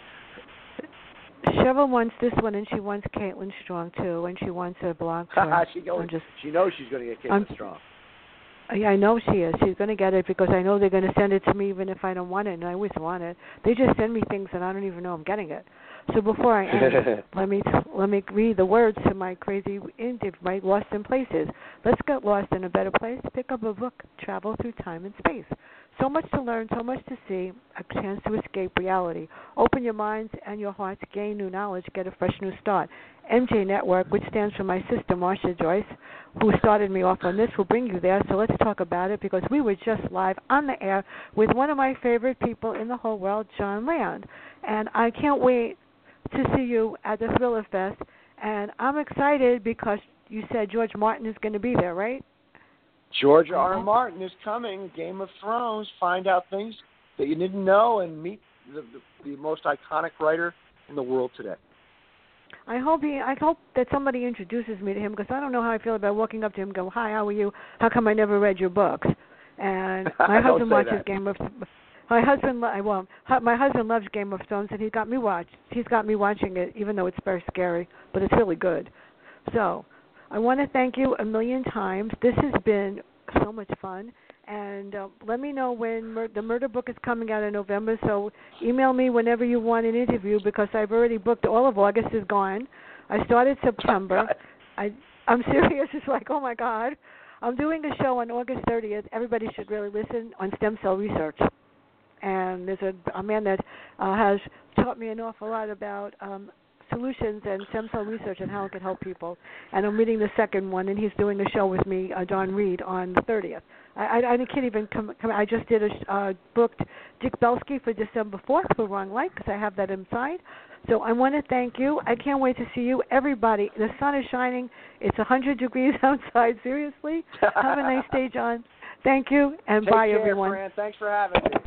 Cheryl wants this one, and she wants Caitlin Strong too, and she wants a blog. She knows she's going to get Caitlin Strong. Yeah, I know she is. She's going to get it because I know they're going to send it to me even if I don't want it, and I always want it. They just send me things and I don't even know I'm getting it. So before I end, let me read the words to my crazy my Lost in Places. Let's get lost in a better place. Pick up a book. Travel through time and space. So much to learn, so much to see, a chance to escape reality. Open your minds and your hearts, gain new knowledge, get a fresh new start. MJ Network, which stands for my sister, Marcia Joyce, who started me off on this, will bring you there. So let's talk about it because we were just live on the air with one of my favorite people in the whole world, John Land. And I can't wait to see you at the Thriller Fest. And I'm excited because you said George Martin is going to be there, right? George R. Martin is coming. Game of Thrones. Find out things that you didn't know and meet the most iconic writer in the world today. I hope that somebody introduces me to him because I don't know how I feel about walking up to him and go, "Hi, how are you? How come I never read your books?" And my husband watches Game of. My husband loves Game of Thrones, and he's got me watching it, even though it's very scary, but it's really good. So I want to thank you a million times. This has been so much fun. And let me know when the murder book is coming out in November. So email me whenever you want an interview because I've already booked. All of August is gone. I started September. I'm serious. It's like, oh, my God. I'm doing a show on August 30th. Everybody should really listen on stem cell research. And there's a man that has taught me an awful lot about solutions and stem cell research and how it can help people. And I'm reading the second one, and he's doing a show with me, Don Reed, on the 30th. I can't even come. I just did booked Dick Belsky for December 4th for Wrong Light because I have that inside. So I want to thank you. I can't wait to see you. Everybody, the sun is shining. It's 100 degrees outside. Seriously. Have a nice day, John. Thank you, and bye, everyone. Fran. Thanks for having me.